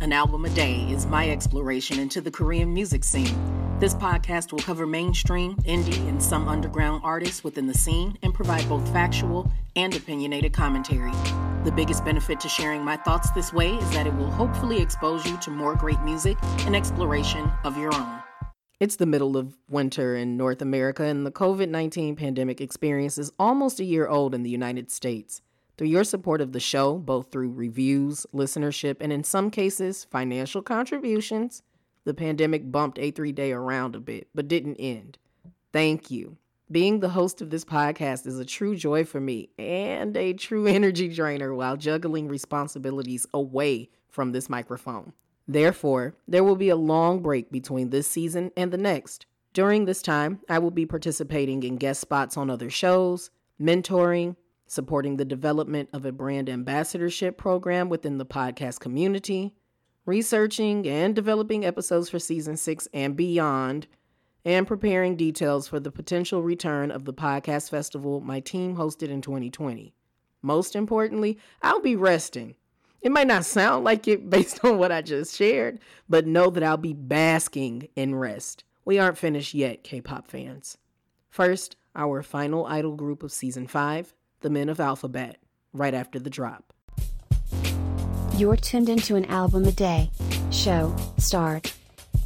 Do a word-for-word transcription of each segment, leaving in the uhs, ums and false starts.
An Album a Day is my exploration into the Korean music scene. This podcast will cover mainstream, indie, and some underground artists within the scene and provide both factual and opinionated commentary. The biggest benefit to sharing my thoughts this way is that it will hopefully expose you to more great music and exploration of your own. It's the middle of winter in North America, and the covid nineteen pandemic experience is almost a year old in the United States. Through your support of the show, both through reviews, listenership, and in some cases, financial contributions, the pandemic bumped A three Day around a bit, but didn't end. Thank you. Being the host of this podcast is a true joy for me and a true energy drainer while juggling responsibilities away from this microphone. Therefore, there will be a long break between this season and the next. During this time, I will be participating in guest spots on other shows, mentoring, supporting the development of a brand ambassadorship program within the podcast community, researching and developing episodes for season six and beyond, and preparing details for the potential return of the podcast festival my team hosted in twenty twenty. Most importantly, I'll be resting. It might not sound like it based on what I just shared, but know that I'll be basking in rest. We aren't finished yet, K-pop fans. First, our final idol group of season five, the Men of Alphabet, right after the drop. You're tuned into An Album a Day. Show, start.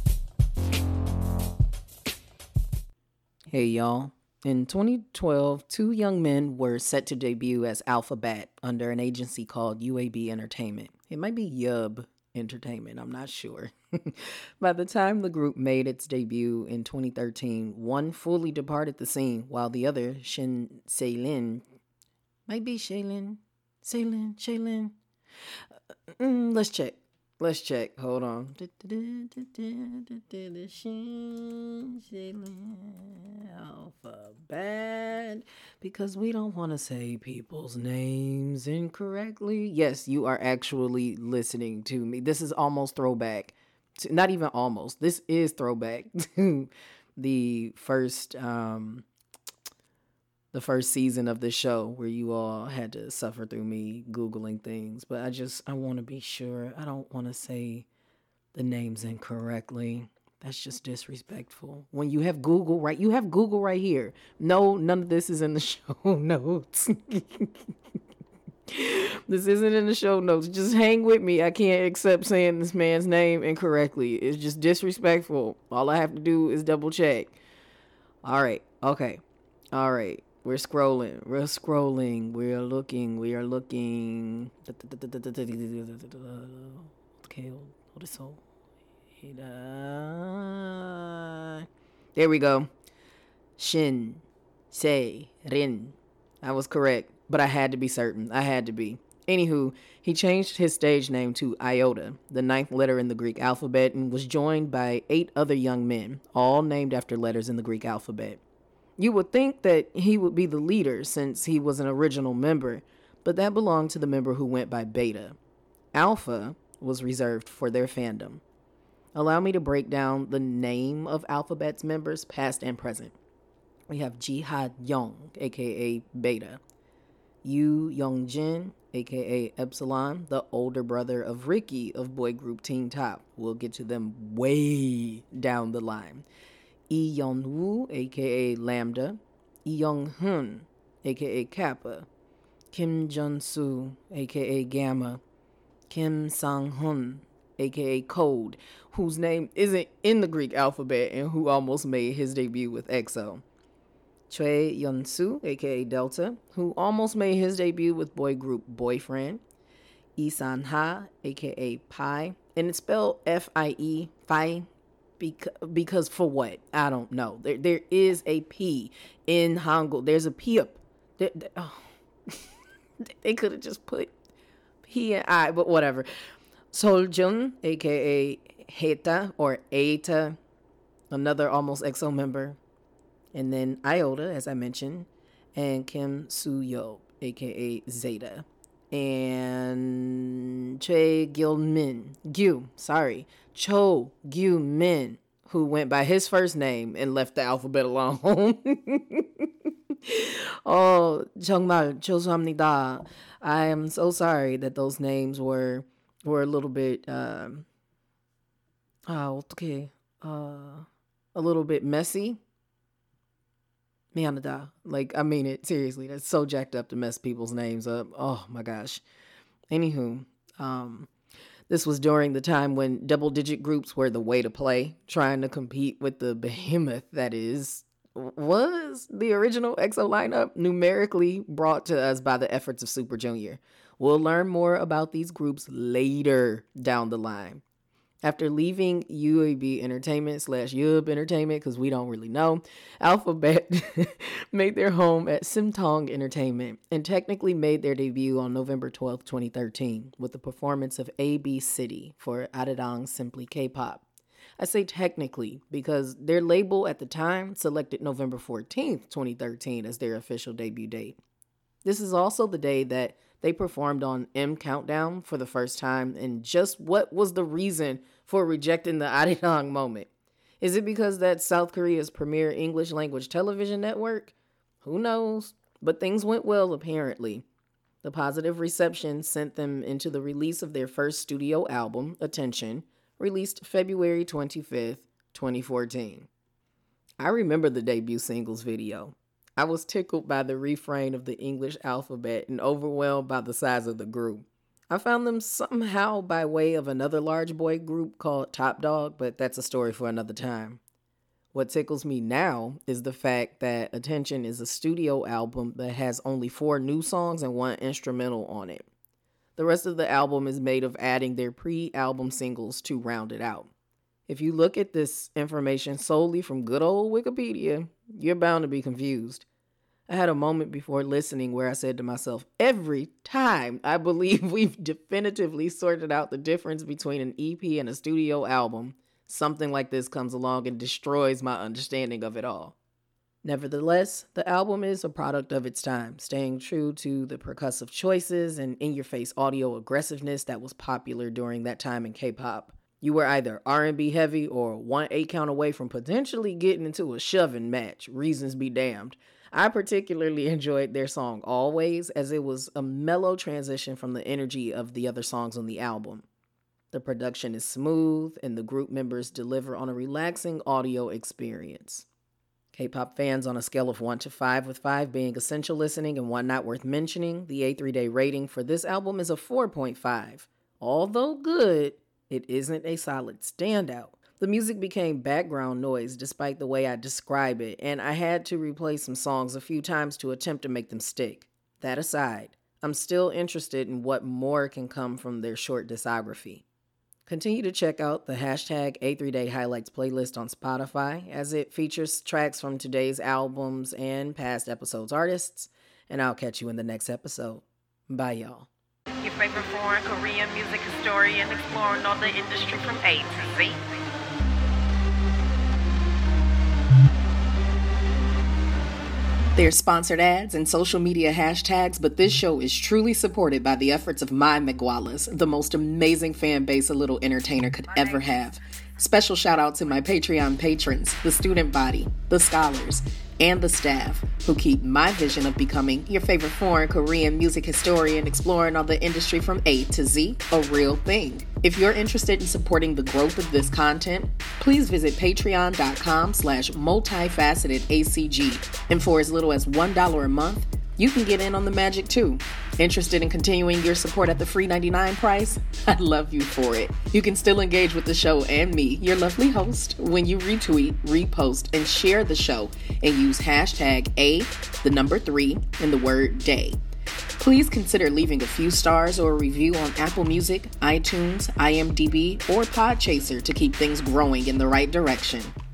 Hey y'all. In twenty twelve, two young men were set to debut as Alphabet under an agency called U A B Entertainment. It might be Yub Entertainment, I'm not sure. By the time the group made its debut in twenty thirteen, one fully departed the scene, while the other, Shin Se-lin, might be Shaylin, Shaylin, Shaylin. Uh, mm, let's check. Let's check. Hold on. Alphabet. Because we don't want to say people's names incorrectly. Yes, you are actually listening to me. This is almost throwback. To, not even almost. This is throwback to the first um the first season of the show where you all had to suffer through me Googling things. But I just, I want to be sure. I don't want to say the names incorrectly. That's just disrespectful. When you have Google, right? You have Google right here. No, none of this is in the show notes. This isn't in the show notes. Just hang with me. I can't accept saying this man's name incorrectly. It's just disrespectful. All I have to do is double check. All right. Okay. All right. We're scrolling. We're scrolling. We're looking. We are looking. Okay, 어디서? There we go. Shin Se-rin. I was correct, but I had to be certain. I had to be. Anywho, he changed his stage name to Iota, the ninth letter in the Greek alphabet, and was joined by eight other young men, all named after letters in the Greek alphabet. You would think that he would be the leader since he was an original member, but that belonged to the member who went by Beta. Alpha was reserved for their fandom. Allow me to break down the name of Alphabet's members, past and present. We have Jihad Young, aka Beta. Yu Youngjin, aka Epsilon, the older brother of Ricky of boy group Teen Top. We'll get to them way down the line. Lee Young-woo, aka Lambda, Lee Young-hun, aka Kappa, Kim Jun-soo, aka Gamma, Kim Sang-hun, aka Code, whose name isn't in the Greek alphabet and who almost made his debut with EXO. Choi Yeon-soo, aka Delta, who almost made his debut with boy group Boyfriend. Lee San-ha, aka Pi, and it's spelled F I E, Phi. Because, because for what? I don't know. There, there is a P in Hangul. There's a P up. There, there, oh. They could have just put P and I, but whatever. Soljun, aka Heta or Aeta, another almost EXO member. And then Iota, as I mentioned, and Kim Soo-yo, aka Zeta. And Choi Gil-min, Gyu, sorry, Cho Gyu-min, who went by his first name and left the alphabet alone. Oh, 정말 죄송합니다. I am so sorry that those names were were a little bit, um, oh, okay, uh, a little bit messy. Mianada. Like, I mean it, seriously. That's so jacked up to mess people's names up. Oh my gosh. Anywho, um, this was during the time when double-digit groups were the way to play, trying to compete with the behemoth that is, was the original X O lineup, numerically brought to us by the efforts of Super Junior. We'll learn more about these groups later down the line. After leaving U A B Entertainment slash U B Entertainment, because we don't really know, Alphabet made their home at Simtong Entertainment and technically made their debut on November twelfth, twenty thirteen, with the performance of A B City for Arirang Simply K-Pop. I say technically because their label at the time selected November fourteenth, twenty thirteen as their official debut date. This is also the day that they performed on M Countdown for the first time, and just what was the reason for rejecting the Arirang moment? Is it because that's South Korea's premier English language television network? Who knows? But things went well, apparently. The positive reception sent them into the release of their first studio album, Attention, released February twenty-fifth, twenty fourteen. I remember the debut singles video. I was tickled by the refrain of the English alphabet and overwhelmed by the size of the group. I found them somehow by way of another large boy group called Top Dog, but that's a story for another time. What tickles me now is the fact that Attention is a studio album that has only four new songs and one instrumental on it. The rest of the album is made of adding their pre-album singles to round it out. If you look at this information solely from good old Wikipedia, you're bound to be confused. I had a moment before listening where I said to myself, every time I believe we've definitively sorted out the difference between an E P and a studio album, something like this comes along and destroys my understanding of it all. Nevertheless, the album is a product of its time, staying true to the percussive choices and in-your-face audio aggressiveness that was popular during that time in K-pop. You were either R and B heavy or one eight count away from potentially getting into a shoving match, reasons be damned. I particularly enjoyed their song Always, as it was a mellow transition from the energy of the other songs on the album. The production is smooth, and the group members deliver on a relaxing audio experience. K-pop fans on a scale of one to five, with five being essential listening and one not worth mentioning, the A three Day rating for this album is a four point five. Although good, it isn't a solid standout. The music became background noise despite the way I describe it, and I had to replay some songs a few times to attempt to make them stick. That aside, I'm still interested in what more can come from their short discography. Continue to check out the hashtag A three Day Highlights playlist on Spotify, as it features tracks from today's albums and past episodes' artists, and I'll catch you in the next episode. Bye, y'all. Your favorite foreign Korean music historian exploring all the industry from A to Z. There's sponsored ads and social media hashtags, but this show is truly supported by the efforts of my Migualas, the most amazing fan base a little entertainer could ever have. Special shout out to my Patreon patrons, the student body, the scholars, and the staff who keep my vision of becoming your favorite foreign Korean music historian exploring all the industry from A to Z a real thing. If you're interested in supporting the growth of this content, please visit patreon.com slash multifaceted ACG. And for as little as one dollar a month, you can get in on the magic too. Interested in continuing your support at the free ninety-nine price? I'd love you for it. You can still engage with the show and me, your lovely host, when you retweet, repost, and share the show and use hashtag A, the number three, and the word day. Please consider leaving a few stars or a review on Apple Music, iTunes, IMDb, or Podchaser to keep things growing in the right direction.